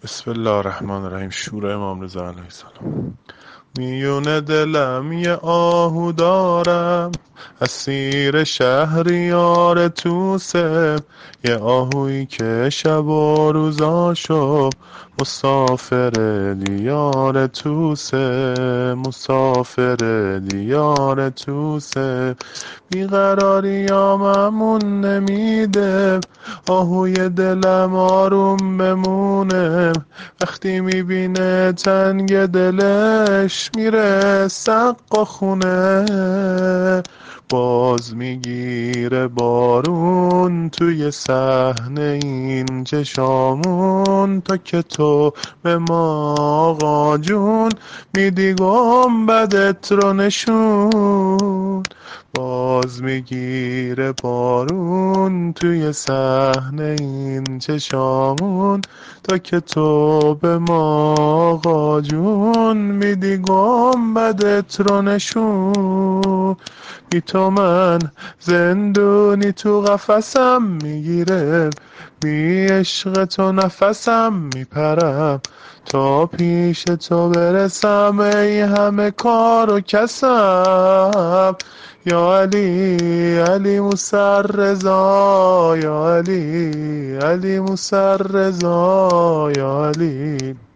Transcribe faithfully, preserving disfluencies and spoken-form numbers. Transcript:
بسم الله الرحمن الرحیم. شور امام رضا علیه السلام. میونه دلم یه آهو دارم، اسیر شهریار توسه. یه آهویی که شب و روزاشو مسافر دیار توسه، مسافر دیار توسه. بیقراریاممون نمیده، آهوی دلم آروم بمونه. وقتی میبینه تنگ دلش میره سقا خونه. باز میگیره بارون توی صحنه این چشامون، تا که تو به ما آقا جون میدی گنبدت رو نشون. باز میگیره بارون توی صحنه این چشامون، تا که تو به ما آقا جون میدی گنبدت رو نشون. بی تو من زندونی تو قفسم میگیره، بی عشق تو نفسم میپرم. تا پیش تو برسم ای همه کار و کسم. یا علی علی موسی رضا، یا علی علی موسی رضا، یا علی.